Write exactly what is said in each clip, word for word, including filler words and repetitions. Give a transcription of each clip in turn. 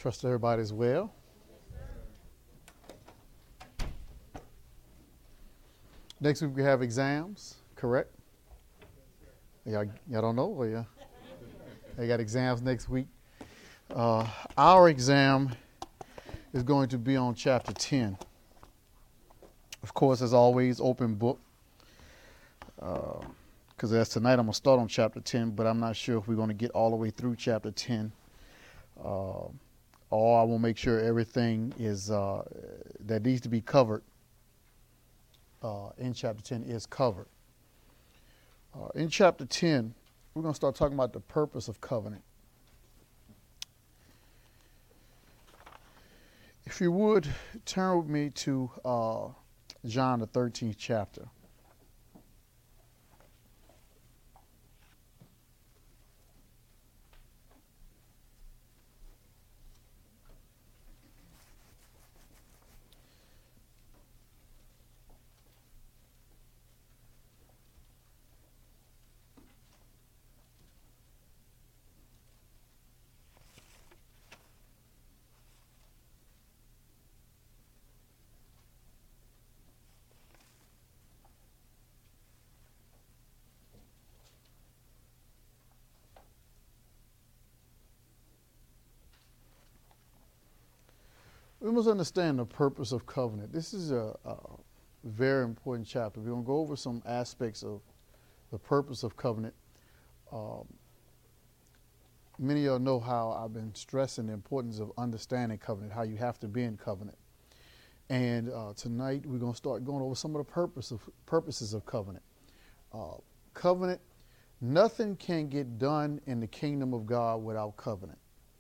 Trust everybody's well. Next week we have exams, correct? Y'all, y'all don't know? Or yeah? They got exams next week. Uh, our exam is going to be on chapter ten. Of course, as always, open book. Because uh, as tonight, I'm going to start on chapter ten, but I'm not sure if we're going to get all the way through chapter ten. Uh, or I will make sure everything is uh, that needs to be covered uh, in chapter ten is covered. Uh, in chapter ten, we're going to start talking about the purpose of covenant. If you would, turn with me to uh, John, the thirteenth chapter. We must understand the purpose of covenant. This is a, a very important chapter. We're going to go over some aspects of the purpose of covenant. Um, many of y'all know how I've been stressing the importance of understanding covenant, how you have to be in covenant. And uh, tonight we're going to start going over some of the purpose of, purposes of covenant. Uh, covenant, nothing can get done in the kingdom of God without covenant.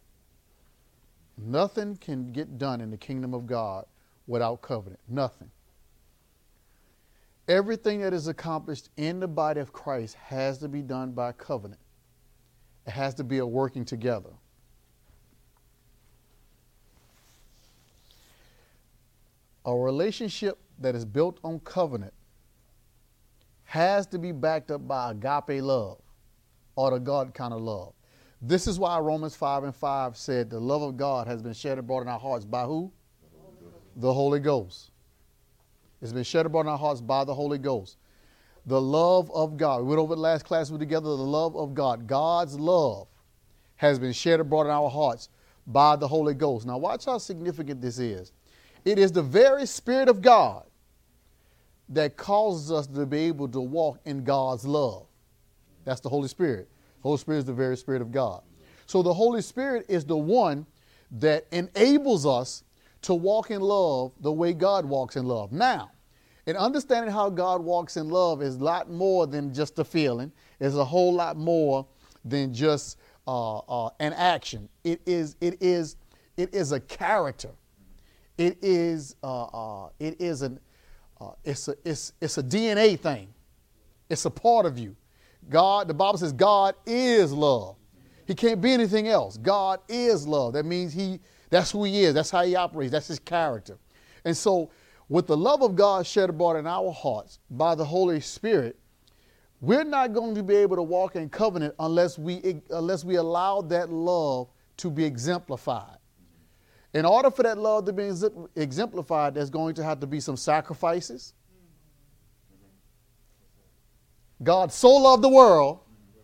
Nothing can get done in the kingdom of God without covenant. Nothing. Everything that is accomplished in the body of Christ has to be done by covenant. It has to be a working together. A relationship that is built on covenant has to be backed up by agape love, or the God kind of love. This is why Romans five and five said the love of God has been shed abroad in our hearts by who? The Holy Ghost. It's been shed abroad in our hearts by the Holy Ghost. The love of God. We went over the last class we were together. The love of God. God's love has been shed abroad in our hearts by the Holy Ghost. Now watch how significant this is. It is the very Spirit of God that causes us to be able to walk in God's love. That's the Holy Spirit. Holy Spirit is the very Spirit of God. So the Holy Spirit is the one that enables us to walk in love the way God walks in love. Now, in understanding how God walks in love is a lot more than just a feeling. It's a whole lot more than just uh, uh, an action. It is, it is, it is a character. It is, uh, uh, it is an, uh, it's a, it's, it's a D N A thing. It's a part of you. God, the Bible says God is love. He can't be anything else. God is love. That means he, that's who he is. That's how he operates. That's his character. And so with the love of God shed abroad in our hearts by the Holy Spirit, we're not going to be able to walk in covenant unless we, unless we allow that love to be exemplified. In order for that love to be exemplified, there's going to have to be some sacrifices. God so loved the world,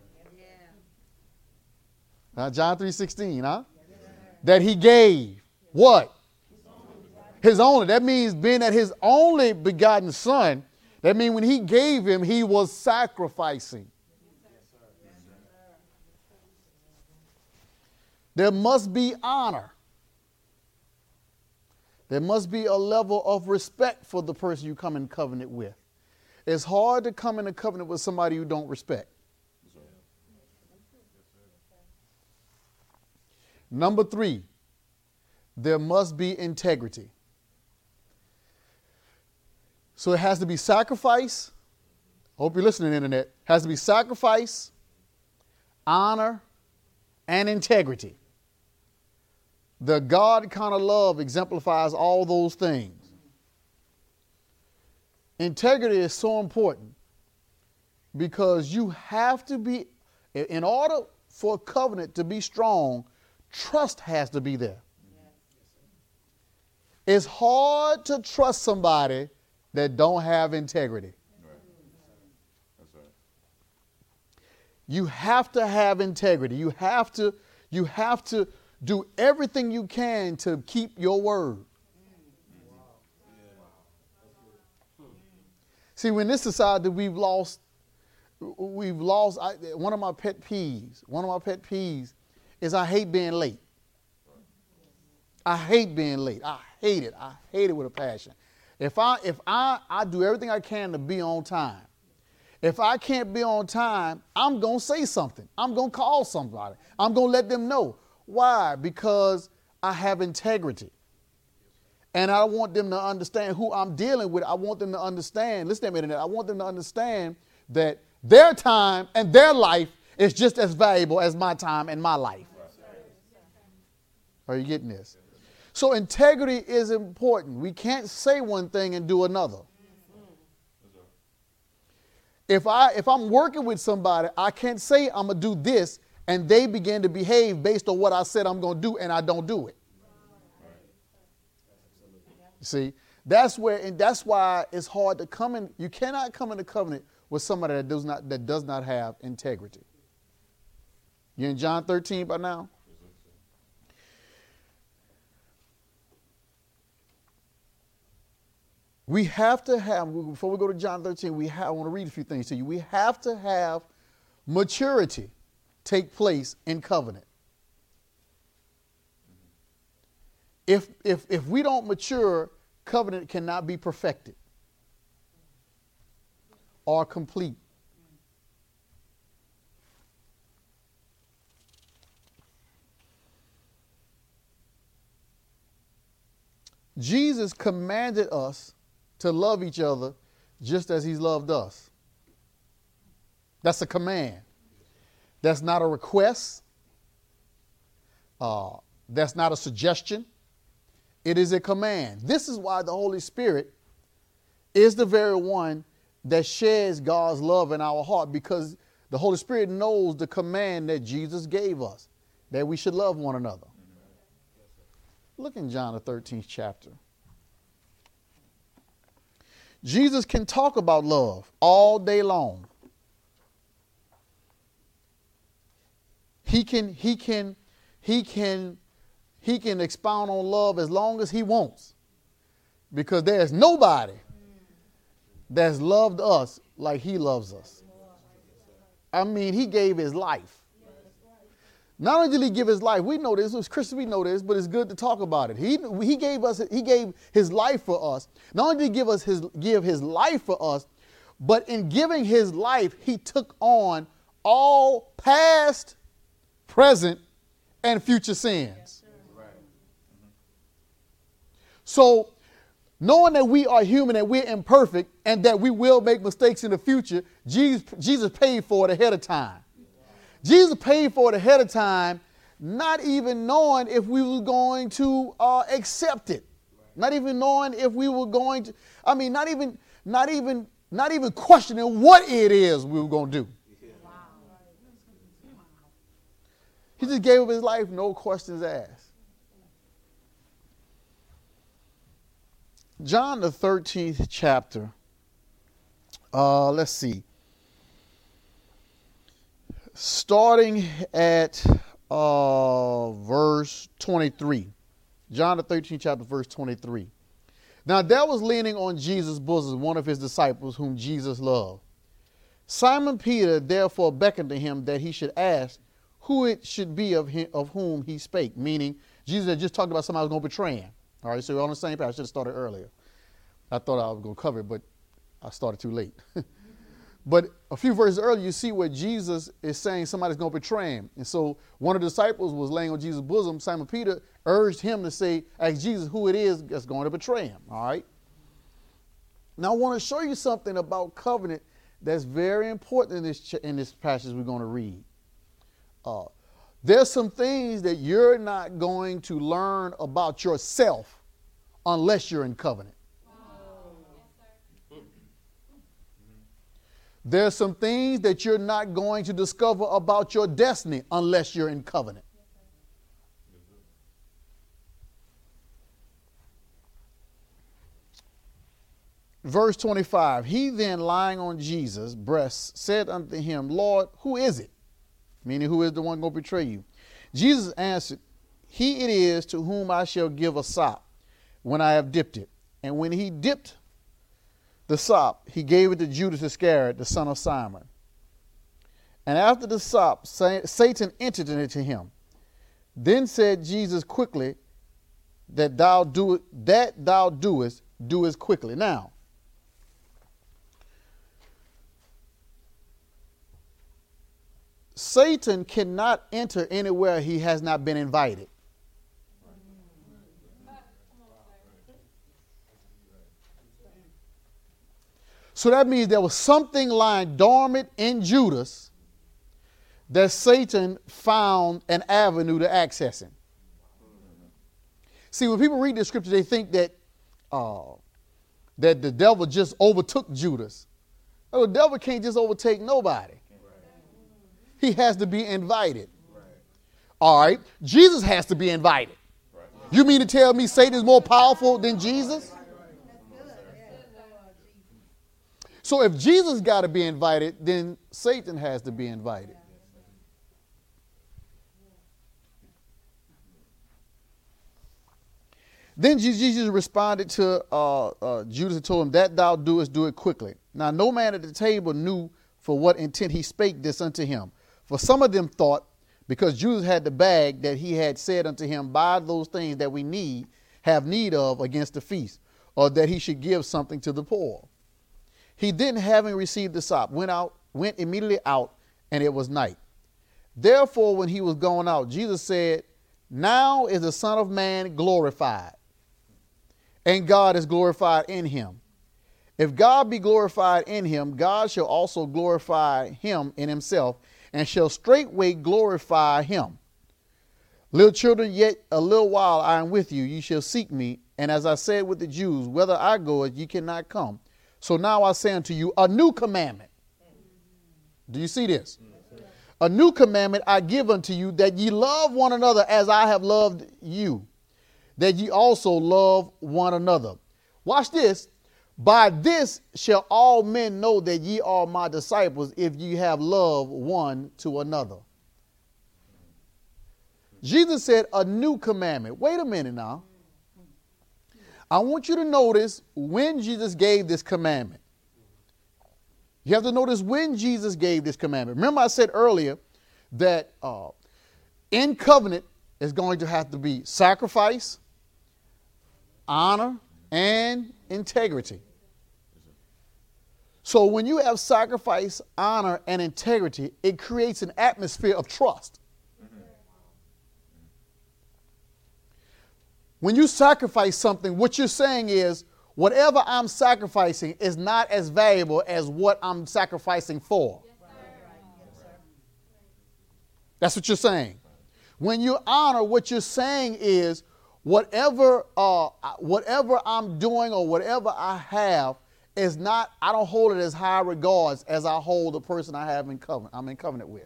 yeah. uh, John three sixteen, huh? Yeah. That he gave what? His only. That means being that his only begotten son, that means when he gave him, he was sacrificing. There must be honor. There must be a level of respect for the person you come in covenant with. It's hard to come in a covenant with somebody you don't respect. Number three, there must be integrity. So it has to be sacrifice. I hope you're listening, Internet. It has to be sacrifice, honor, and integrity. The God kind of love exemplifies all those things. Integrity is so important because you have to be, in order for a covenant to be strong, trust has to be there. Yeah. It's hard to trust somebody that don't have integrity. Right. That's right. You have to have integrity. You have to, you have to do everything you can to keep your word. See, when this society we've lost, we've lost, I, one of my pet peeves, one of my pet peeves is I hate being late. I hate being late. I hate it. I hate it with a passion. If I, if I, I do everything I can to be on time. If I can't be on time, I'm going to say something. I'm going to call somebody. I'm going to let them know. Why? Because I have integrity. And I want them to understand who I'm dealing with. I want them to understand, listen to me, I want them to understand that their time and their life is just as valuable as my time and my life. Are you getting this? So integrity is important. We can't say one thing and do another. If, I, if I'm working with somebody, I can't say I'm going to do this and they begin to behave based on what I said I'm going to do and I don't do it. See, that's where, and that's why it's hard to come in. You cannot come into covenant with somebody that does not, that does not have integrity. You in John thirteen by now? We have to have, before we go to John thirteen, we have, I want to read a few things to you. We have to have maturity take place in covenant. If, if, if we don't mature, covenant cannot be perfected or complete. Jesus commanded us to love each other just as he's loved us. That's a command. That's not a request. Uh, that's not a suggestion. It is a command. This is why the Holy Spirit is the very one that sheds God's love in our heart, because the Holy Spirit knows the command that Jesus gave us, that we should love one another. Look in John the thirteenth chapter. Jesus can talk about love all day long. He can, he can, he can, he can expound on love as long as he wants, because there's nobody that's loved us like he loves us. I mean, he gave his life. Not only did he give his life, we know this, as Christians we know this, but it's good to talk about it. He, he gave us, he gave his life for us. Not only did he give us his, give his life for us, but in giving his life, he took on all past, present, and future sins. So, knowing that we are human and we're imperfect and that we will make mistakes in the future, Jesus, Jesus paid for it ahead of time. Jesus paid for it ahead of time, not even knowing if we were going to uh, accept it. Not even knowing if we were going to, I mean, not even, not even, not even questioning what it is we were going to do. He just gave up his life, no questions asked. John the thirteenth chapter. Uh, let's see. Starting at uh, verse twenty-three. John the thirteenth chapter, verse twenty-three. Now there was leaning on Jesus' bosom one of his disciples whom Jesus loved. Simon Peter therefore beckoned to him that he should ask who it should be of him, of whom he spake. Meaning, Jesus had just talked about somebody who was going to betray him. All right, so we're on the same page. I should have started earlier. I thought I was going to cover it, but I started too late. But a few verses earlier, you see where Jesus is saying somebody's going to betray him. And so one of the disciples was laying on Jesus' bosom. Simon Peter urged him to say, ask Jesus who it is that's going to betray him. All right. Now I want to show you something about covenant that's very important in this, ch- in this passage we're going to read. Uh, there's some things that you're not going to learn about yourself unless you're in covenant. There's some things that you're not going to discover about your destiny unless you're in covenant. verse twenty-five, he then lying on Jesus' breast said unto him, Lord, who is it? Meaning, who is the one going to betray you? Jesus answered, he it is to whom I shall give a sop when I have dipped it. And when he dipped the sop, he gave it to Judas Iscariot, the son of Simon. And after the sop, Satan entered into him. Then said Jesus quickly, that thou do it, that thou doest, do as quickly. Now, Satan cannot enter anywhere he has not been invited. So that means there was something lying dormant in Judas that Satan found an avenue to access him. See, when people read the scripture, they think that uh, that the devil just overtook Judas. No, the devil can't just overtake nobody. He has to be invited. All right, Jesus has to be invited. You mean to tell me Satan is more powerful than Jesus? So if Jesus got to be invited, then Satan has to be invited. Then Jesus responded to uh, uh, Judas and told him, that thou doest, do it quickly. Now no man at the table knew for what intent he spake this unto him. For some of them thought, because Judas had the bag, that he had said unto him, buy those things that we need, have need of against the feast, or that he should give something to the poor. He then, having received the sop, went out, went immediately out, and it was night. Therefore, when he was gone out, Jesus said, now is the Son of Man glorified, and God is glorified in him. If God be glorified in him, God shall also glorify him in himself, and shall straightway glorify him. Little children, yet a little while I am with you, ye shall seek me. And as I said with the Jews, whether I go, ye cannot come. So now I say unto you a new commandment. Do you see this? A new commandment I give unto you, that ye love one another as I have loved you, that ye also love one another. Watch this. By this shall all men know that ye are my disciples, if ye have love one to another. Jesus said a new commandment. Wait a minute now. I want you to notice when Jesus gave this commandment. You have to notice when Jesus gave this commandment. Remember I said earlier that uh, in covenant is going to have to be sacrifice, honor, and integrity. So when you have sacrifice, honor, and integrity, it creates an atmosphere of trust. When you sacrifice something, what you're saying is, whatever I'm sacrificing is not as valuable as what I'm sacrificing for. That's what you're saying. When you honor, what you're saying is, whatever, uh, whatever I'm doing or whatever I have is not, I don't hold it as high regards as I hold the person I have in covenant, I'm in covenant with.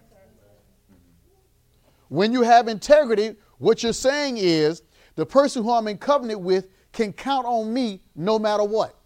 When you have integrity, what you're saying is, the person who I'm in covenant with can count on me no matter what.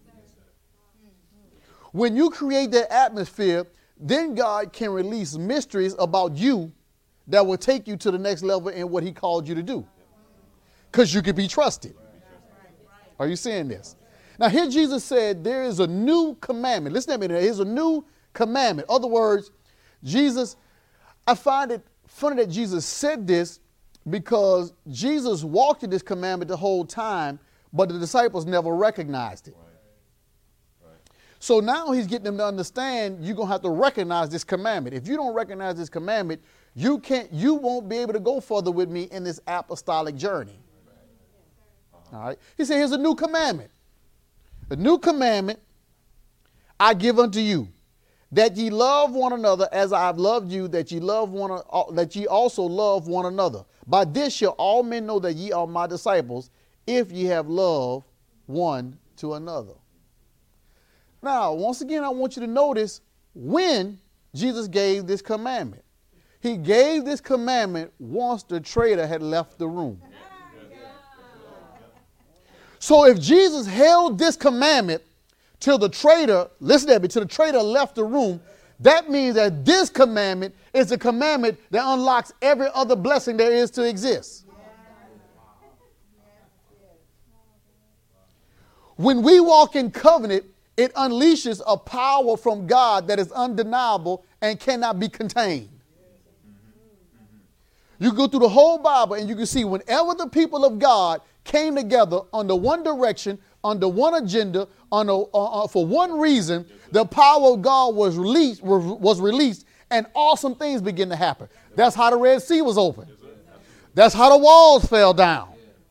When you create that atmosphere, then God can release mysteries about you that will take you to the next level in what he called you to do. Because you can be trusted. Are you seeing this? Now here Jesus said there is a new commandment. Listen to me. There is a new commandment. In other words, Jesus, I find it funny that Jesus said this, because Jesus walked in this commandment the whole time, but the disciples never recognized it. Right. Right. So now he's getting them to understand you're going to have to recognize this commandment. If you don't recognize this commandment, you can't, you won't be able to go further with me in this apostolic journey. Right. All right. He said, here's a new commandment. A new commandment I give unto you, that ye love one another as I have loved you, that ye love one, that ye also love one another. By this shall all men know that ye are my disciples, if ye have love one to another. Now, once again, I want you to notice when Jesus gave this commandment. He gave this commandment once the traitor had left the room. So if Jesus held this commandment till the traitor, listen to me, till the traitor left the room, that means that this commandment is a commandment that unlocks every other blessing there is to exist. When we walk in covenant, it unleashes a power from God that is undeniable and cannot be contained. You go through the whole Bible and you can see whenever the people of God came together under one direction, under one agenda, under, uh, uh, for one reason, the power of God was released, was released, and awesome things began to happen. That's how the Red Sea was opened. That's how the walls fell down.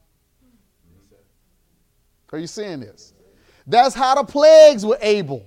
Are you seeing this? That's how the plagues were able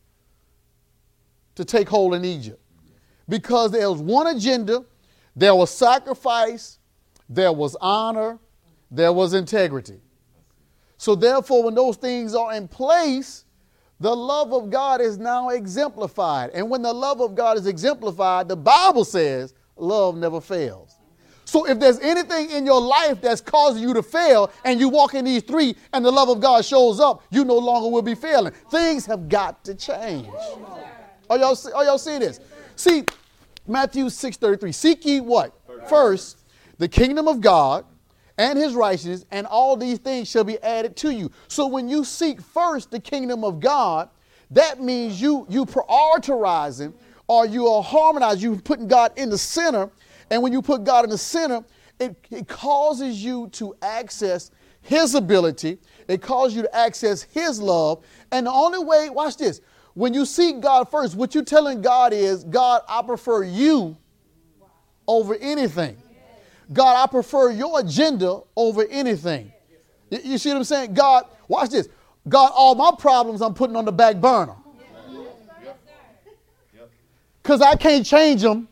to take hold in Egypt. Because there was one agenda, there was sacrifice, there was honor, there was integrity. So therefore, when those things are in place, the love of God is now exemplified. And when the love of God is exemplified, the Bible says love never fails. So if there's anything in your life that's causing you to fail and you walk in these three and the love of God shows up, you no longer will be failing. Things have got to change. Are y'all, are y'all seeing this? See, Matthew six thirty-three, seek ye what? First, the kingdom of God and his righteousness, and all these things shall be added to you. So when you seek first the kingdom of God, that means you, you prioritizing or you are harmonizing, you putting God in the center. And when you put God in the center, it, it causes you to access his ability. It causes you to access his love. And the only way, watch this, when you seek God first, what you're telling God is, God, I prefer you over anything. God, I prefer your agenda over anything. You, you see what I'm saying? God, watch this. God, all my problems I'm putting on the back burner. Because I can't change them.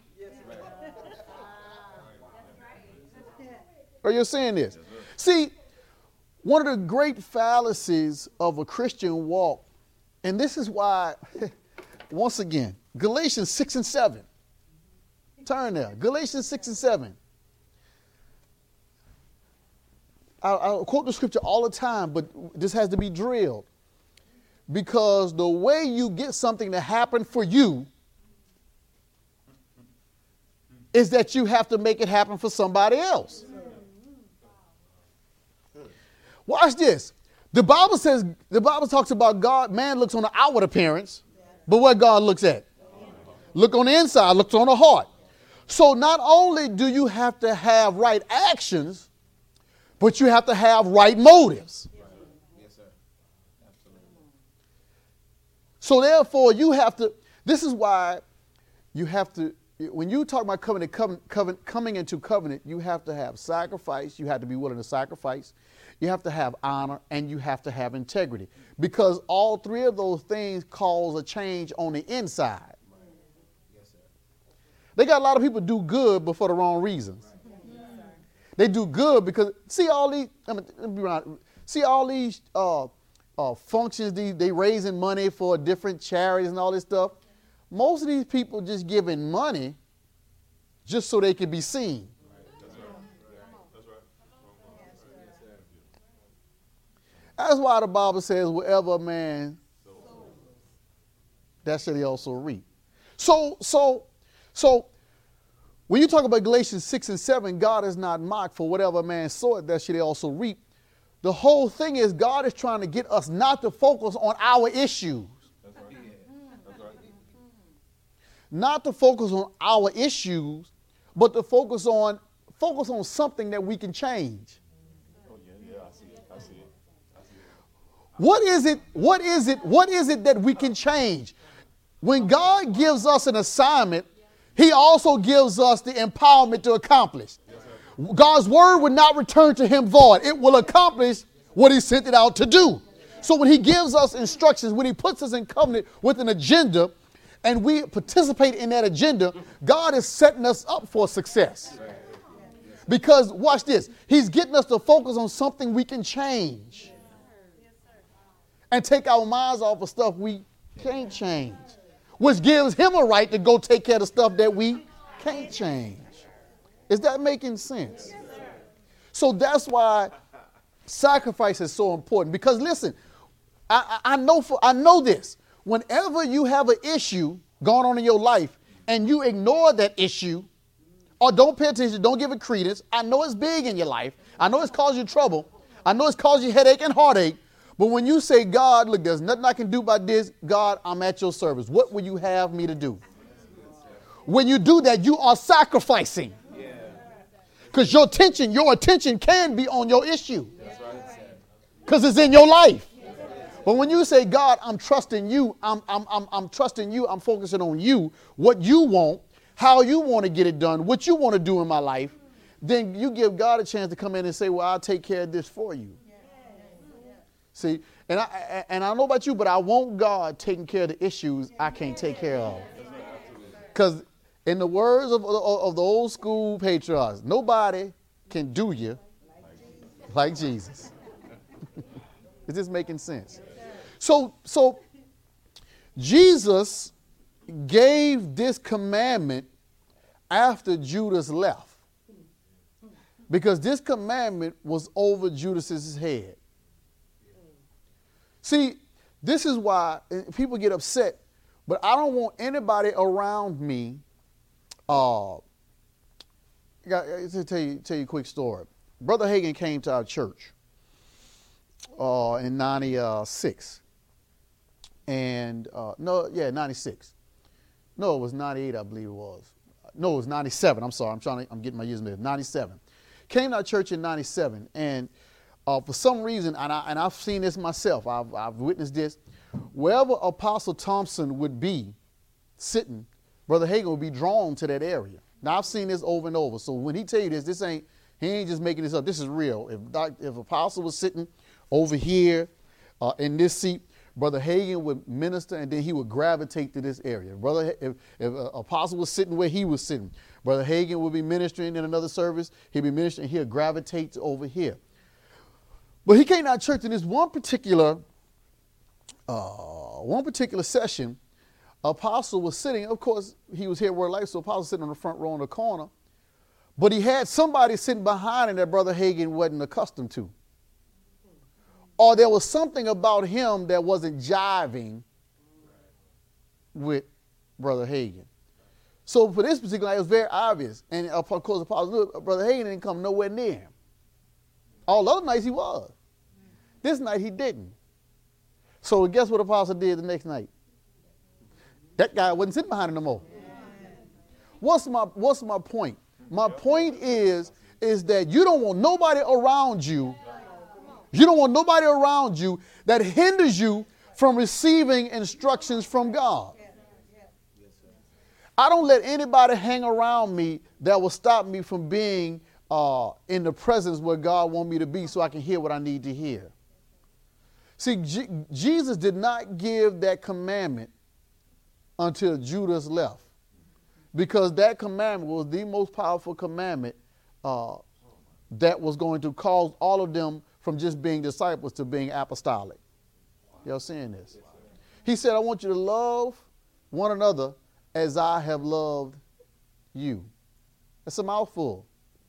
Are you seeing this? See, one of the great fallacies of a Christian walk, and this is why, once again, Galatians six and seven. Turn there. Galatians six and seven. I, I quote the scripture all the time, but this has to be drilled. Because the way you get something to happen for you is that you have to make it happen for somebody else. Watch this. The Bible says, the Bible talks about God, man looks on the outward appearance, but what God looks at? Look on the inside, looks on the heart. So not only do you have to have right actions, but you have to have right motives. Yes, sir. Absolutely. So therefore you have to, this is why you have to, when you talk about covenant, covenant, covenant, coming into covenant, you have to have sacrifice. You have to be willing to sacrifice. You have to have honor, and you have to have integrity, because all three of those things cause a change on the inside. Right. Yes, sir. They got a lot of people do good, but for the wrong reasons. Right. Yes, They do good because see all these. I mean, let me be honest, see all these uh, uh, functions. These, they raising money for different charities and all this stuff. Most of these people just giving money just so they can be seen. That's why the Bible says, wherever a man, that shall he also reap. So, so, so, when you talk about Galatians six and seven, God is not mocked, for whatever a man soweth, that shall he also reap. The whole thing is God is trying to get us not to focus on our issues. That's right. That's right. Not to focus on our issues, but to focus on, focus on something that we can change. Oh, yeah, yeah, I see it. I see it. What is it, what is it, what is it that we can change? When God gives us an assignment, he also gives us the empowerment to accomplish. God's word will not return to him void. It will accomplish what he sent it out to do. So when he gives us instructions, when he puts us in covenant with an agenda, and we participate in that agenda, God is setting us up for success. Because watch this, he's getting us to focus on something we can change. And take our minds off of stuff we can't change, which gives him a right to go take care of the stuff that we can't change. Is that making sense? So that's why sacrifice is so important. Because listen, I, I, I know for I know this. Whenever you have an issue going on in your life and you ignore that issue or don't pay attention, don't give it credence, I know it's big in your life. I know it's caused you trouble. I know it's caused you headache and heartache. But when you say, God, look, there's nothing I can do about this. God, I'm at your service. What will you have me to do? When you do that, you are sacrificing. Because your attention, your attention can be on your issue. Because it's in your life. But when you say, God, I'm trusting you, I'm, I'm, I'm, I'm trusting you, I'm focusing on you, what you want, how you want to get it done, what you want to do in my life, then you give God a chance to come in and say, well, I'll take care of this for you. See, and I, and I don't know about you, but I want God taking care of the issues I can't take care of. Because in the words of, of, of the old school patriarchs, nobody can do you like Jesus. Is this making sense? So, so Jesus gave this commandment after Judas left. Because this commandment was over Judas's head. See, this is why people get upset, but I don't want anybody around me. Uh, I got to tell you, tell you a quick story. Brother Hagin came to our church uh, in ninety-six. And, uh, no, yeah, ninety-six. No, it was ninety-eight, I believe it was. No, it was ninety-seven. I'm sorry. I'm trying to, I'm getting my years mixed. ninety-seven. Came to our church in ninety-seven. And uh, for some reason, and, I, and I've seen this myself, I've, I've witnessed this, wherever Apostle Thompson would be sitting, Brother Hagin would be drawn to that area. Now, I've seen this over and over. So when he tell you this, this ain't, he ain't just making this up. This is real. If, Doc, if Apostle was sitting over here uh, in this seat, Brother Hagin would minister, and then he would gravitate to this area. Brother, if, if uh, Apostle was sitting where he was sitting, Brother Hagin would be ministering in another service. He'd be ministering, he'll gravitate to over here. But he came to our church in this one particular, uh, one particular session. Apostle was sitting. Of course, he was here Word Life, so Apostle was sitting on the front row in the corner. But he had somebody sitting behind him that Brother Hagin wasn't accustomed to. Or there was something about him that wasn't jiving with Brother Hagin. So for this particular night, it was very obvious. And of course, Apostle, Brother Hagin didn't come nowhere near him. All other nights he was. This night he didn't. So guess what Apostle did the next night? That guy wasn't sitting behind him no more. What's my, what's my point? My point is, is that you don't want nobody around you. You don't want nobody around you that hinders you from receiving instructions from God. I don't let anybody hang around me that will stop me from being uh, in the presence where God wants me to be so I can hear what I need to hear. See, G- Jesus did not give that commandment until Judas left, because that commandment was the most powerful commandment uh, that was going to cause all of them from just being disciples to being apostolic. Y'all seeing this? He said, I want you to love one another as I have loved you. That's a mouthful.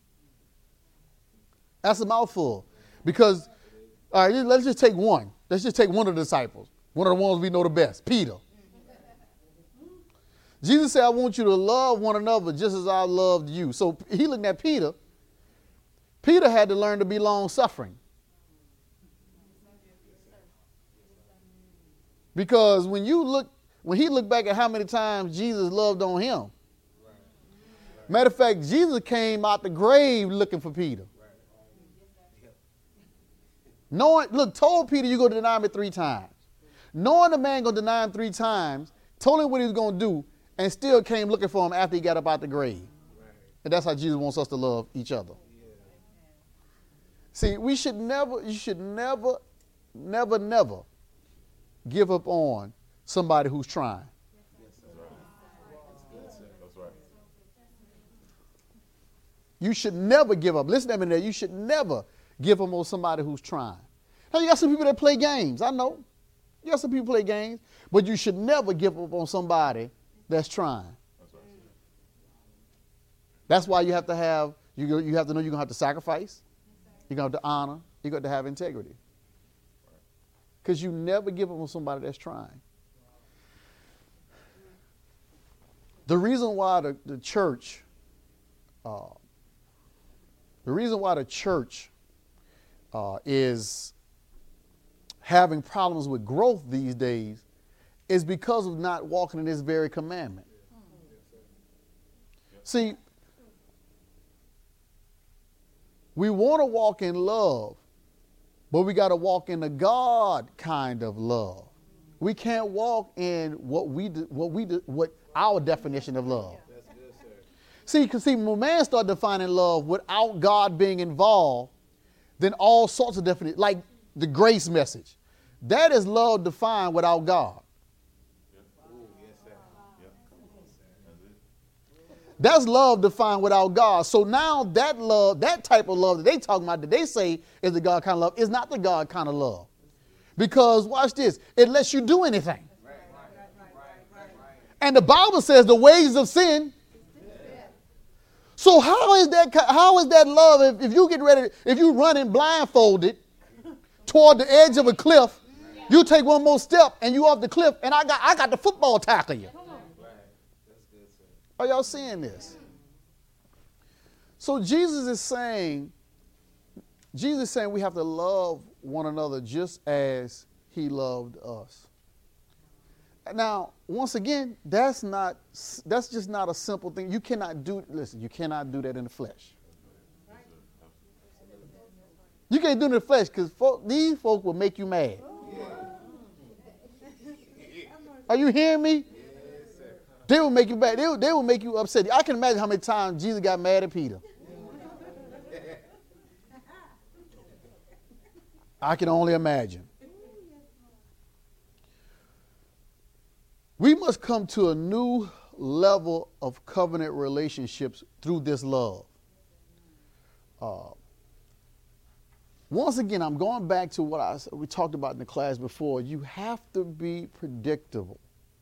That's a mouthful. Because, all right, let's just take one. Let's just take one of the disciples. One of the ones we know the best, Peter. Jesus said, I want you to love one another just as I loved you. So he looked at Peter. Peter had to learn to be long-suffering. Because when you look, when he looked back at how many times Jesus loved on him. Matter of fact, Jesus came out the grave looking for Peter. Knowing, look, told Peter you're going to deny me three times. Knowing the man going to deny him three times, told him what he was going to do, and still came looking for him after he got up out the grave. And that's how Jesus wants us to love each other. See, we should never, you should never, never, never give up on somebody who's trying. That's right. You should never give up. Listen to me there. You should never give up on somebody who's trying. Now, you got some people that play games. I know. You got some people play games. But you should never give up on somebody that's trying. That's right. That's why you have to have, you, you have to know you're going to have to sacrifice. You're going to have to honor. You're going to have integrity. Because you never give up on somebody that's trying. The reason why the, the church, uh, the reason why the church uh, is having problems with growth these days is because of not walking in this very commandment. See, we want to walk in love, but we got to walk in the God kind of love. We can't walk in what we do, what we do, what our definition of love. That's good, sir. See, because see, when man start defining love without God being involved, then all sorts of definitions, like the grace message, that is love defined without God. Ooh, yes, sir. Yep. That's it. That's love defined without God. So now that love, that type of love that they talking about, that they say is the God kind of love, is not the God kind of love. Because watch this, it lets you do anything. Right, right, right, right, right. And the Bible says the wages of sin. So how is that? How is that love? If, if you get ready, if you running blindfolded toward the edge of a cliff, you take one more step and you off the cliff, and I got I got the football tackle you. Right. That's good, sir. Are y'all seeing this? So Jesus is saying, Jesus is saying we have to love one another just as he loved us. Now, once again, that's not, that's just not a simple thing. You cannot do, listen, you cannot do that in the flesh. You can't do it in the flesh because folk, these folk will make you mad. Are you hearing me? They will make you mad. They will, they will make you upset. I can imagine how many times Jesus got mad at Peter. I can only imagine. We must come to a new level of covenant relationships through this love. Uh, once again, I'm going back to what I we talked about in the class before. You have to be predictable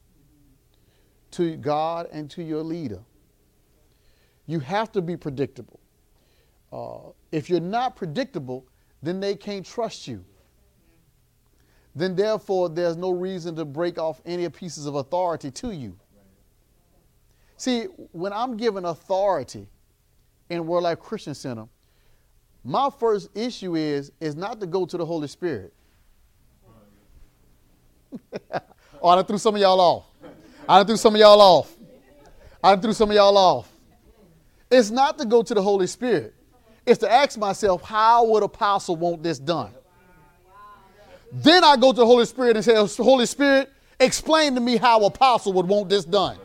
to God and to your leader. You have to be predictable. Uh, if you're not predictable, then they can't trust you. Then therefore, there's no reason to break off any pieces of authority to you. See, when I'm given authority in World Life Christian Center, my first issue is, is not to go to the Holy Spirit. Oh, I done threw some of y'all off. I done threw some of y'all off. I done threw some of y'all off. It's not to go to the Holy Spirit. It's to ask myself, how would apostle want this done? Then I go to the Holy Spirit and say, Holy Spirit, explain to me how apostle would want this done.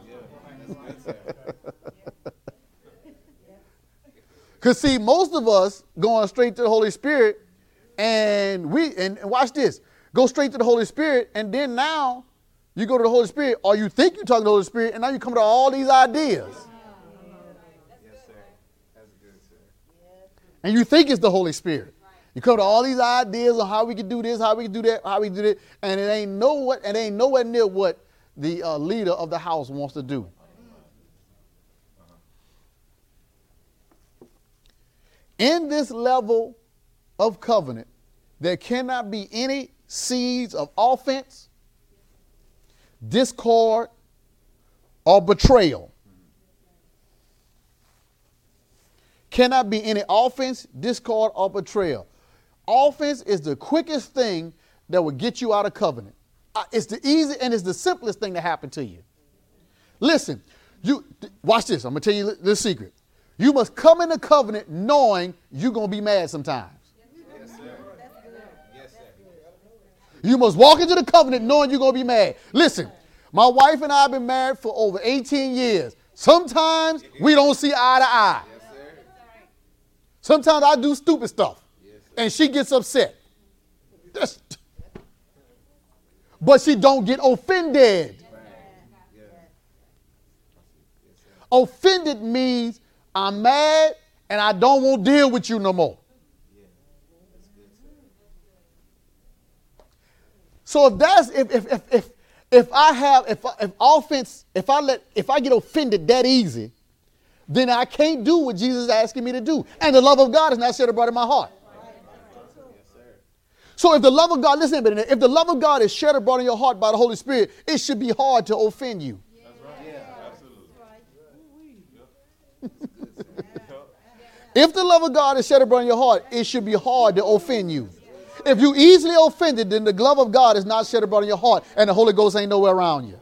Because see, most of us going straight to the Holy Spirit, and we, and, and watch this, go straight to the Holy Spirit, and then now you go to the Holy Spirit, or you think you're talking to the Holy Spirit, and now you come to all these ideas. Yes, sir. That's good, sir. And you think it's the Holy Spirit. You come to all these ideas on how we can do this, how we can do that, how we can do that, and it ain't no what, it ain't nowhere near what the uh, leader of the house wants to do. In this level of covenant, there cannot be any seeds of offense, discord, or betrayal. Cannot be any offense, discord, or betrayal. Offense is the quickest thing that will get you out of covenant. Uh, It's the easy and it's the simplest thing to happen to you. Listen, you watch this. I'm going to tell you this secret. You must come into covenant knowing you're going to be mad sometimes. Yes, sir. Yes, sir. You must walk into the covenant knowing you're going to be mad. Listen, my wife and I have been married for over eighteen years. Sometimes we don't see eye to eye. Yes, sir. Sometimes I do stupid stuff and she gets upset. That's, but she don't get offended. Yeah. Offended means I'm mad and I don't want to deal with you no more. That's good, sir. So if that's if if if if, if I have if if offense if I let if I get offended that easy, then I can't do what Jesus is asking me to do, and the love of God is not shed abroad in my heart. Yes, sir. So if the love of God, listen a minute, if the love of God is shed abroad in your heart by the Holy Spirit, it should be hard to offend you. That's right. Yeah, absolutely. If the love of God is shed abroad in your heart, it should be hard to offend you. If you easily offended, then the love of God is not shed abroad in your heart, and the Holy Ghost ain't nowhere around you.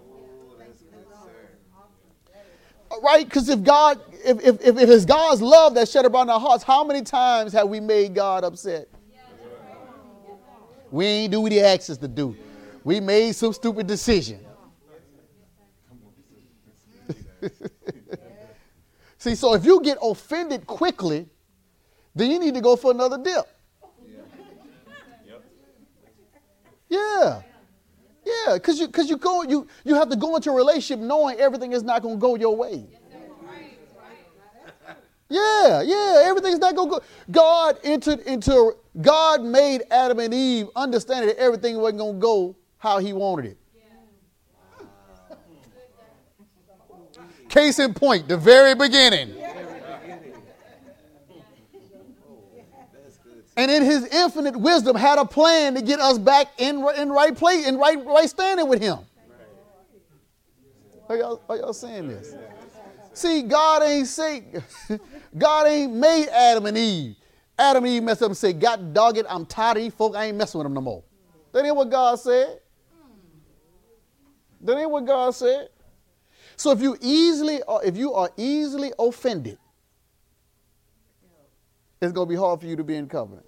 Right? Because if God, if, if, if it's God's love that's shed abroad in our hearts, how many times have we made God upset? We ain't do what he asked us to do. We made some stupid decision. See, so if you get offended quickly, then you need to go for another dip. Yeah. Yeah, because you because you go you you have to go into a relationship knowing everything is not going to go your way. Yeah, yeah, everything's not going to go. God entered into God made Adam and Eve understanding that everything wasn't going to go how he wanted it. Case in point, the very beginning. And in his infinite wisdom had a plan to get us back in, in right place, in right, right standing with him. Are y'all, are y'all saying this? See, God ain't say, God ain't made Adam and Eve. Adam and Eve messed up and said, God dog it, I'm tired of these folk, I ain't messing with them no more. That ain't what God said. That ain't what God said. So if you easily, if you are easily offended, it's going to be hard for you to be in covenant.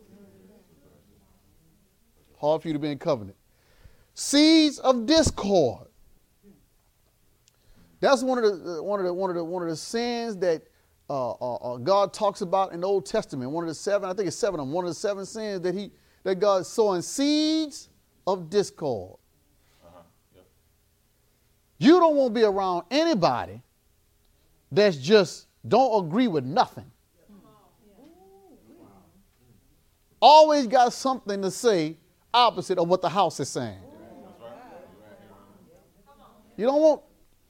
Hard for you to be in covenant. Seeds of discord. That's one of the one of the one of the one of the sins that uh, uh, uh, God talks about in the Old Testament. One of the seven, I think it's seven of them. One of the seven sins that he that God sowing seeds of discord. Uh-huh. Yep. You don't want to be around anybody that's just don't agree with nothing. Always got something to say opposite of what the house is saying. You don't want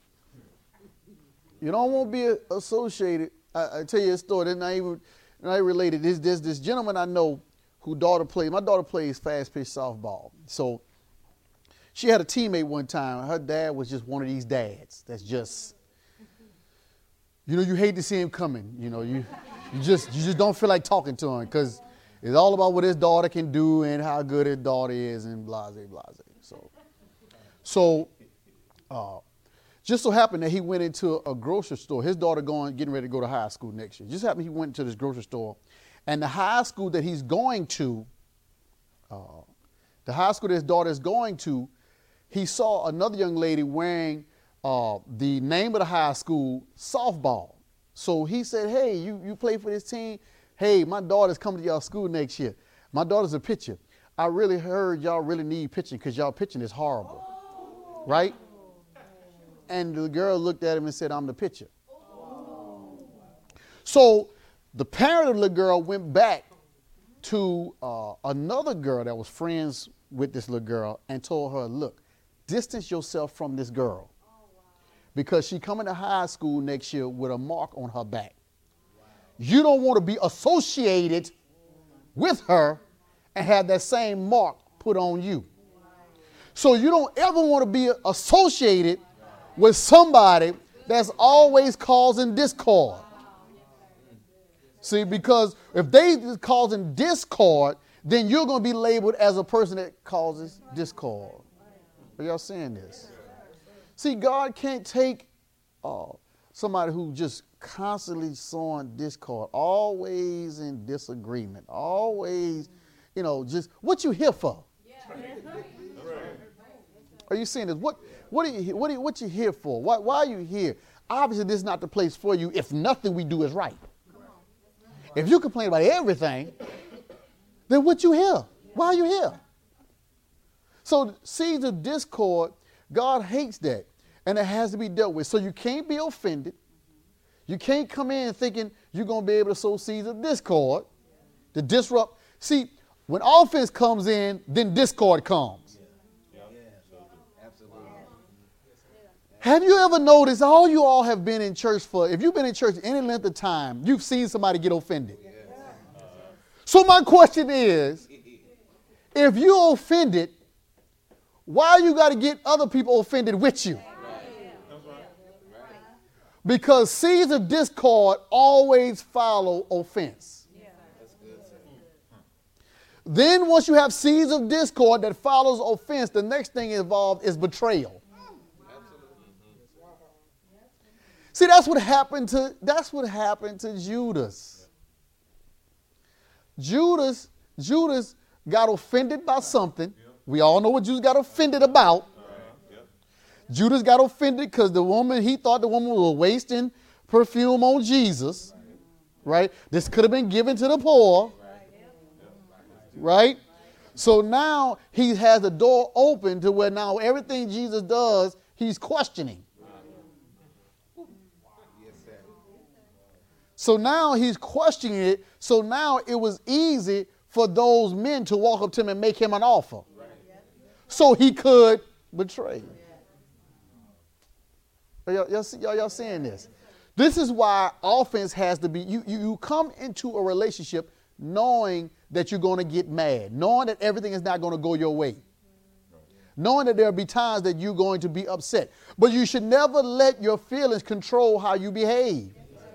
you don't want to be associated. I, I tell you a story. They're not even not related. There's, there's this gentleman I know who daughter plays. My daughter plays fast pitch softball. So she had a teammate one time. Her dad was just one of these dads that's just, you know, you hate to see him coming. You know, you you just you just don't feel like talking to him because it's all about what his daughter can do and how good his daughter is and blase, blase. So, so uh, just so happened that he went into a grocery store. His daughter going, getting ready to go to high school next year. Just happened he went to this grocery store. And the high school that he's going to, uh, the high school that his daughter is going to, he saw another young lady wearing uh, the name of the high school, softball. So he said, hey, you, you play for this team? Hey, my daughter's coming to y'all school next year. My daughter's a pitcher. I really heard y'all really need pitching because y'all pitching is horrible. Oh. Right? And the girl looked at him and said, I'm the pitcher. Oh. So the parent of the girl went back to uh, another girl that was friends with this little girl and told her, look, distance yourself from this girl. Oh, wow. Because she coming to high school next year with a mark on her back. You don't want to be associated with her and have that same mark put on you. So you don't ever want to be associated with somebody that's always causing discord. See, because if they causing discord, then you're going to be labeled as a person that causes discord. Are y'all seeing this? See, God can't take uh, somebody who just constantly sowing discord, always in disagreement, always, you know, just what you here for? Yeah. Are you seeing this? What what are you what are you, what you here for? Why why are you here? Obviously, this is not the place for you if nothing we do is right. If you complain about everything, then what you here? Why are you here? So seeds of discord, God hates that, and it has to be dealt with. So you can't be offended. You can't come in thinking you're going to be able to sow seeds of discord to disrupt. See, when offense comes in, then discord comes. Yeah. Yeah. Absolutely. Have you ever noticed, all you all have been in church for, if you've been in church any length of time, you've seen somebody get offended. Yeah. Uh-huh. So my question is, If you're offended, why you got to get other people offended with you? Because seeds of discord always follow offense. Then once you have seeds of discord that follows offense, the next thing involved is betrayal. See, that's what happened to that's what happened to Judas. Judas, Judas got offended by something. We all know what Judas got offended about. Judas got offended because the woman, he thought the woman was wasting perfume on Jesus. Right? This could have been given to the poor. Right? So now he has the door open to where now everything Jesus does, he's questioning. So now he's questioning it. So now it was easy for those men to walk up to him and make him an offer. So he could betray. Y'all, y'all, y'all, y'all seeing this? This is why offense has to be, you, you, you come into a relationship knowing that you're going to get mad, knowing that everything is not going to go your way, knowing that there'll be times that you're going to be upset. But you should never let your feelings control how you behave.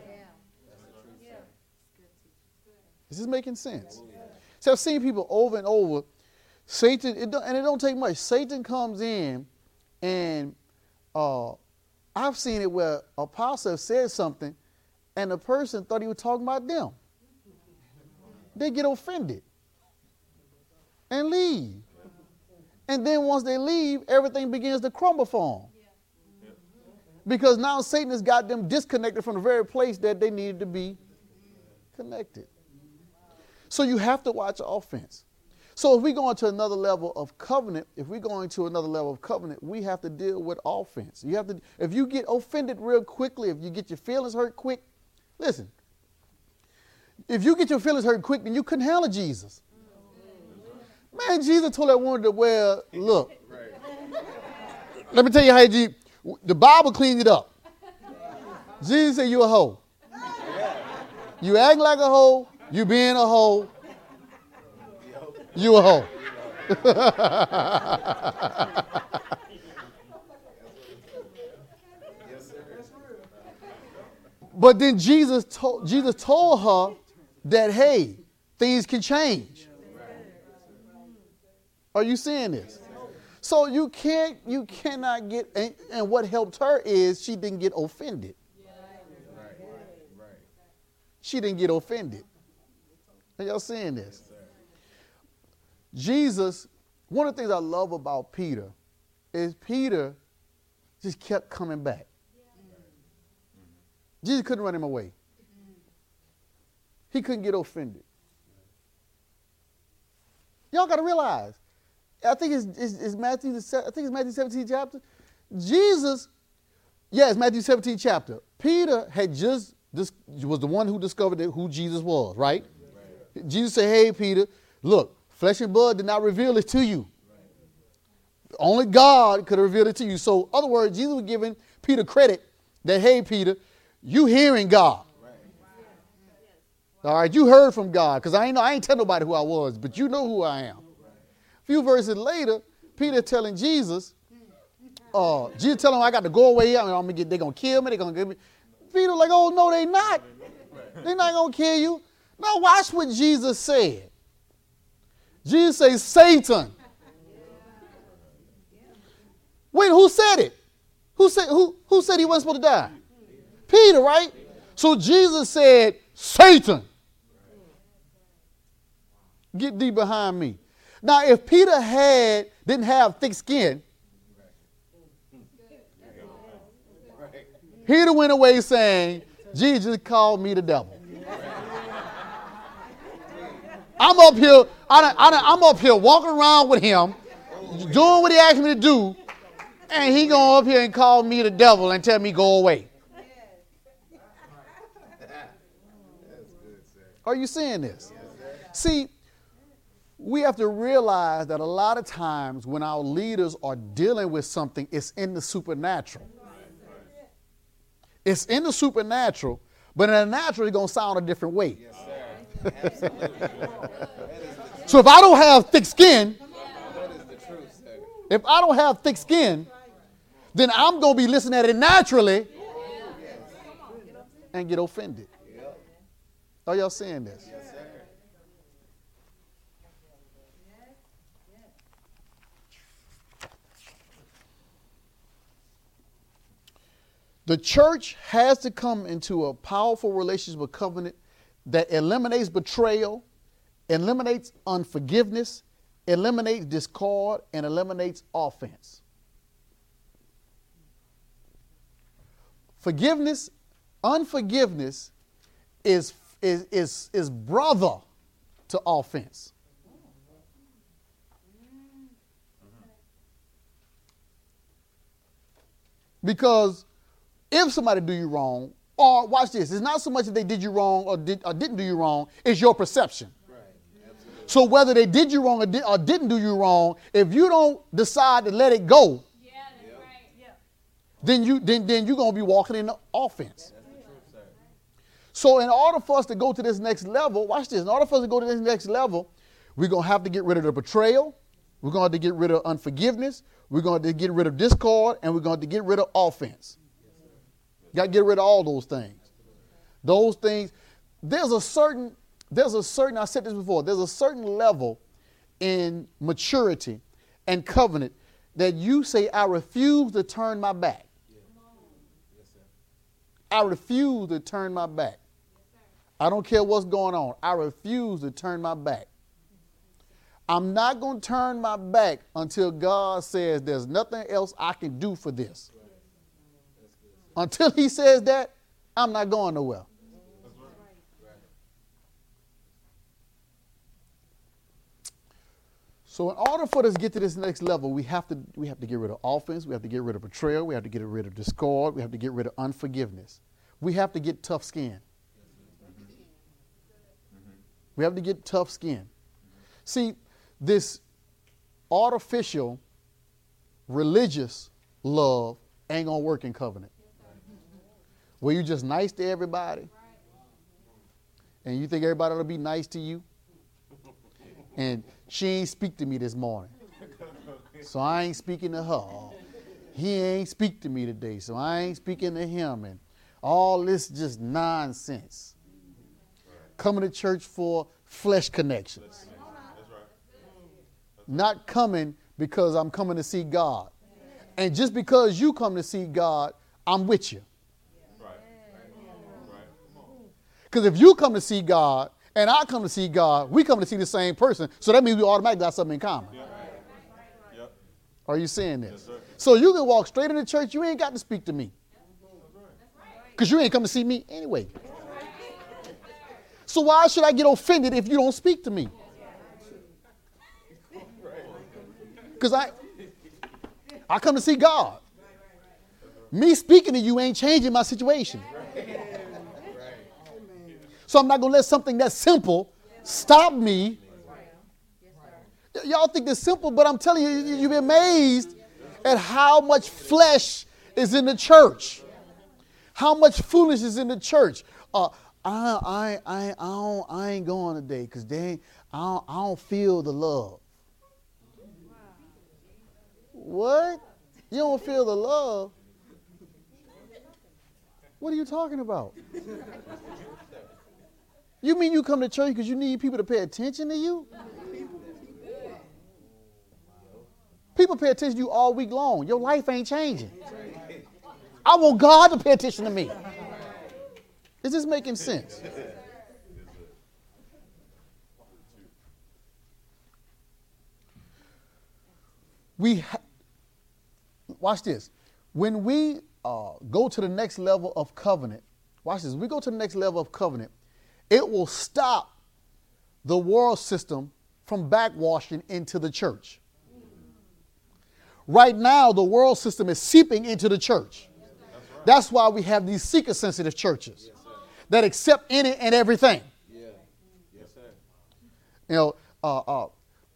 Is this making sense? So I've seen people over and over, Satan, it don't, and it don't take much. Satan comes in and uh, I've seen it where a pastor said something and the person thought he was talking about them. They get offended and leave. And then once they leave, everything begins to crumble for them. Because now Satan has got them disconnected from the very place that they needed to be connected. So you have to watch offense. So if we go into another level of covenant, if we go into another level of covenant, we have to deal with offense. You have to, if you get offended real quickly, if you get your feelings hurt quick, listen, if you get your feelings hurt quick, then you couldn't handle Jesus. Man, Jesus told that woman to wear, look, let me tell you how he, the Bible cleaned it up. Jesus said, you a hoe. You act like a hoe, you being a hoe, you a hoe. But then Jesus told, Jesus told her that, hey, things can change. Are you seeing this? So you can't, you cannot get, and, and what helped her is she didn't get offended. She didn't get offended. Are y'all seeing this? Jesus, one of the things I love about Peter is Peter just kept coming back. Jesus couldn't run him away. He couldn't get offended. Y'all got to realize, I think it's, it's, it's Matthew, I think it's Matthew seventeen chapter. Jesus, yes, Matthew seventeen chapter. Peter had just, this was the one who discovered that who Jesus was, right? right? Jesus said, hey, Peter, look, flesh and blood did not reveal it to you. Right. Only God could have revealed it to you. So, in other words, Jesus was giving Peter credit that, hey, Peter, you hearing God. Right. All right, you heard from God, because I ain't know, I ain't tell nobody who I was, but you know who I am. A few verses later, Peter telling Jesus, uh, Jesus telling him, I got to go away. I mean, I'm gonna get, they're going to kill me. They're going to give me. Peter like, oh, no, they not. They're not going to kill you. Now watch what Jesus said. Jesus says, Satan. Wait, who said it? Who said, who, who said he wasn't supposed to die? Peter, right? So Jesus said, Satan, get thee behind me. Now, if Peter had didn't have thick skin, he'd have went away saying, Jesus called me the devil. I'm up here, I done, I done, I'm up here walking around with him, doing what he asked me to do, and he going up here and call me the devil and tell me go away. Are you seeing this? See, we have to realize that a lot of times when our leaders are dealing with something, it's in the supernatural. It's in the supernatural, but in the natural, it's going to sound a different way. Yes, sir. Absolutely. That is the So if I don't have thick skin, That is the truth, sir. if I don't have thick skin, then I'm going to be listening at it naturally and get offended. Yep. Are y'all seeing this? Yes, sir. The church has to come into a powerful relationship with covenant that eliminates betrayal, eliminates unforgiveness, eliminates discord, and eliminates offense. Forgiveness, unforgiveness is, is, is, is brother to offense. Because if somebody do you wrong, or watch this, it's not so much that they did you wrong or, did, or didn't do you wrong, it's your perception. Right. Absolutely. So whether they did you wrong or, did, or didn't do you wrong, if you don't decide to let it go, Yeah, that's Yep. right. Yeah. then you then then you're gonna be walking in the offense. That's the truth, sir. So in order for us to go to this next level, watch this. In order for us to go to this next level, we're gonna have to get rid of the betrayal. We're gonna have to get rid of unforgiveness. We're going to get rid of discord, and we're going to get rid of offense. Got to get rid of all those things. Those things. There's a certain. There's a certain. I said this before. There's a certain level in maturity and covenant that you say, I refuse to turn my back. Yes, sir. I refuse to turn my back. I don't care what's going on. I refuse to turn my back. I'm not going to turn my back until God says there's nothing else I can do for this. Right. That's good, sir. Until he says that, I'm not going nowhere. That's right. Right. So in order for us to get to this next level, we have to we have to get rid of offense, we have to get rid of betrayal, we have to get rid of discord, we have to get rid of unforgiveness. We have to get tough skin. We have to get tough skin. See, this artificial religious love ain't gonna work in covenant. Where you just nice to everybody and you think everybody ought to be nice to you. And she ain't speak to me this morning, so I ain't speaking to her. He ain't speak to me today, so I ain't speaking to him. And all this just nonsense. Coming to church for flesh connections. Not coming because I'm coming to see God. And just because you come to see God, I'm with you. Because if you come to see God and I come to see God, we come to see the same person. So that means we automatically got something in common. Yep. Yep. Are you saying this? Yes, sir. So you can walk straight into church. You ain't got to speak to me. Because you ain't come to see me anyway. So why should I get offended if you don't speak to me? Because I, I come to see God. Me speaking to you ain't changing my situation. So I'm not going to let something that's simple stop me. Y- y'all think it's simple, but I'm telling you, you- you'll be amazed at how much flesh is in the church. How much foolishness is in the church. Uh, I, I, I, I, don't, I ain't going today because they, I don't, I don't feel the love. What? You don't feel the love? What are you talking about? You mean you come to church because you need people to pay attention to you? People pay attention to you all week long. Your life ain't changing. I want God to pay attention to me. Is this making sense? We ha- watch this. When we uh, go to the next level of covenant, watch this. We go to the next level of covenant. It will stop the world system from backwashing into the church. Right now, the world system is seeping into the church. That's why we have these seeker-sensitive churches that accept any and everything. Yeah. Yes, sir. You know, uh, uh,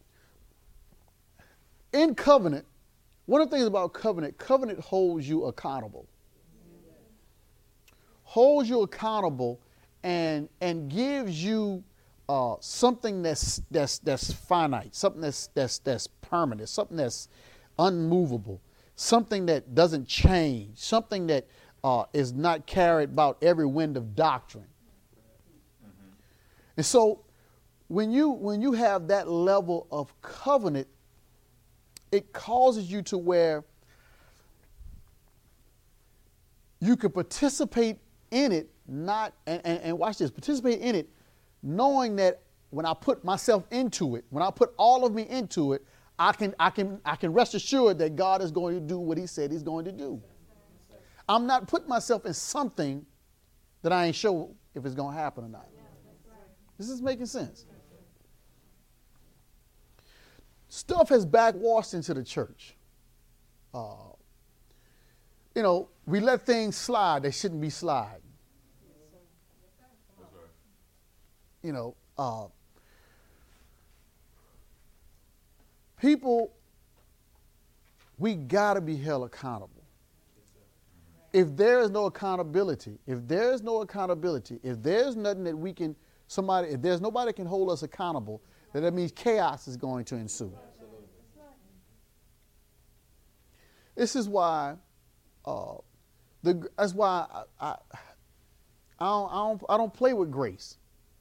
in covenant, one of the things about covenant, covenant holds you accountable. Holds you accountable and, and gives you uh, something that's that's that's finite, something that's that's that's permanent, something that's unmovable, something that doesn't change, something that uh, is not carried about every wind of doctrine. Mm-hmm. And so, when you when you have that level of covenant, it causes you to where you can participate in it, not and, and, and watch this, participate in it, knowing that when I put myself into it, when I put all of me into it, I can I can I can rest assured that God is going to do what he said he's going to do. I'm not putting myself in something that I ain't sure if it's going to happen or not. This is making sense. Stuff has backwashed into the church. Uh, you know, we let things slide that shouldn't be sliding. You know, uh, people, we got to be held accountable. If there is no accountability, if there is no accountability, if there's nothing that we can, somebody, if there's nobody that can hold us accountable, then that means chaos is going to ensue. This is why, uh, the that's why I I, I, don't, I don't I don't play with grace.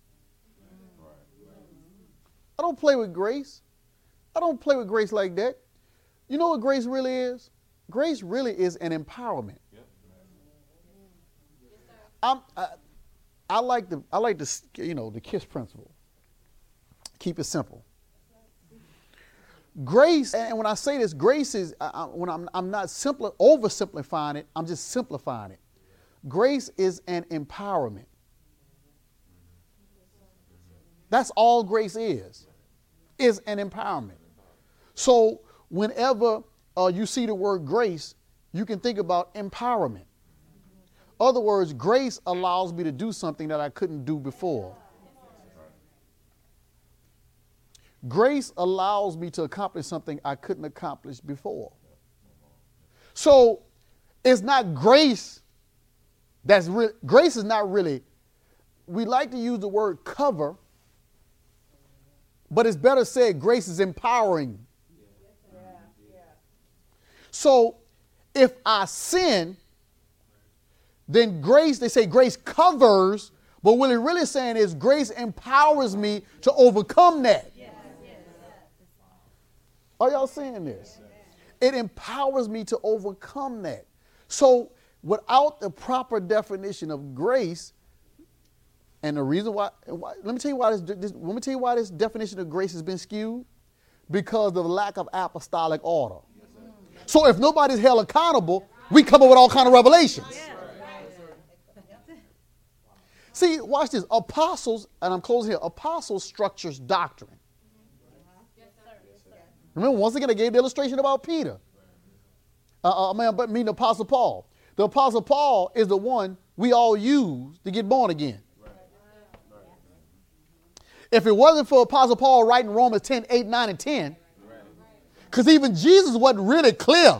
I don't play with grace. I don't play with grace like that. You know what grace really is? Grace really is an empowerment. I'm, I, I like the I like the you know the KISS principle. Keep it simple. Grace, and when I say this, grace is I, I, when I'm I'm not simply oversimplifying it. I'm just simplifying it. Grace is an empowerment. That's all grace is. Is an empowerment. So whenever uh, you see the word grace, you can think about empowerment. Other words, grace allows me to do something that I couldn't do before. Grace allows me to accomplish something I couldn't accomplish before. So it's not grace that's real. Grace is not really, we like to use the word cover, but it's better said grace is empowering. So if I sin, then grace, they say grace covers, but what it really saying is grace empowers me to overcome that. Yes. Are y'all seeing this? It empowers me to overcome that. So without the proper definition of grace, and the reason why, why let me tell you why this, this let me tell you why this definition of grace has been skewed, because of the lack of apostolic order. So if nobody's held accountable, we come up with all kind of revelations. See, watch this. Apostles, and I'm closing here, apostles structures doctrine. Remember, once again, I gave the illustration about Peter. Uh, uh, man, but mean the Apostle Paul. The Apostle Paul is the one we all use to get born again. If it wasn't for Apostle Paul writing Romans ten, eight, nine, and ten, because even Jesus wasn't really clear.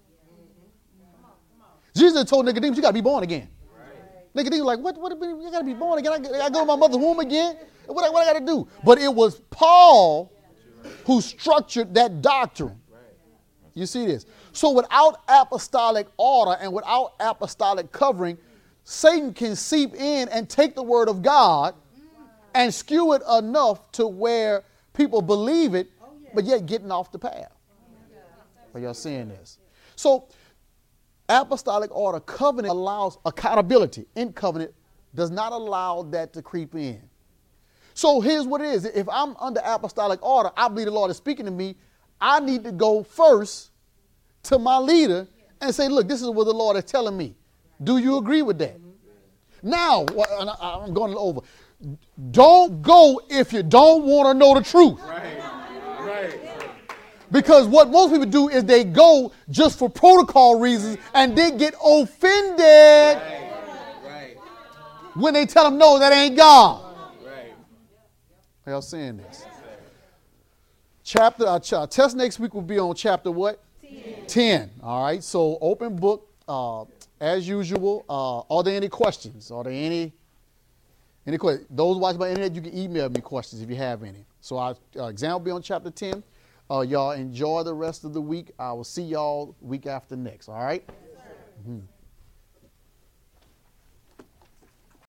Jesus told Nicodemus, you got to be born again. Nicodemus like, what, what, you got to be born again? I, I go to my mother's womb again? What, what I got to do? But it was Paul who structured that doctrine. You see this? So without apostolic order and without apostolic covering, Satan can seep in and take the word of God and skew it enough to where people believe it, but yet getting off the path. Are y'all seeing this? So apostolic order, covenant allows accountability. In covenant does not allow that to creep in. So here's what it is. If I'm under apostolic order, I believe the Lord is speaking to me. I need to go first to my leader and say, look, this is what the Lord is telling me. Do you agree with that? Now, I'm going over. Don't go if you don't want to know the truth. Right. Right. Because what most people do is they go just for protocol reasons and they get offended Right. Right. when they tell them, no, that ain't God. Right. Are y'all seeing this? Chapter, our, our test next week will be on chapter what? Ten. Ten. All right. So open book, uh, as usual. Uh, are there any questions? Are there any Any questions? Those watching by internet, you can email me questions if you have any. So our uh, exam will be on chapter ten. Uh, y'all enjoy the rest of the week. I will see y'all week after next. All right? Mm-hmm.